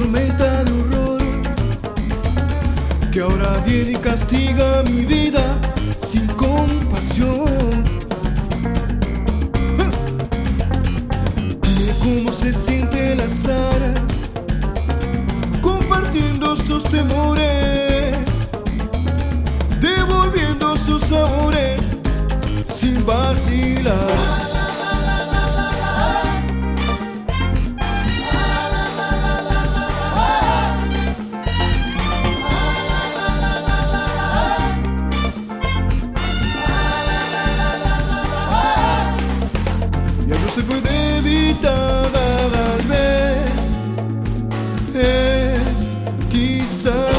tormenta de horror que ahora viene y castiga mi vida sin compasión. Dime cómo se siente la Sara compartiendo sus temores, devolviendo sus sabores sin vacilar. Ya no se puede evitar, tal vez es quizás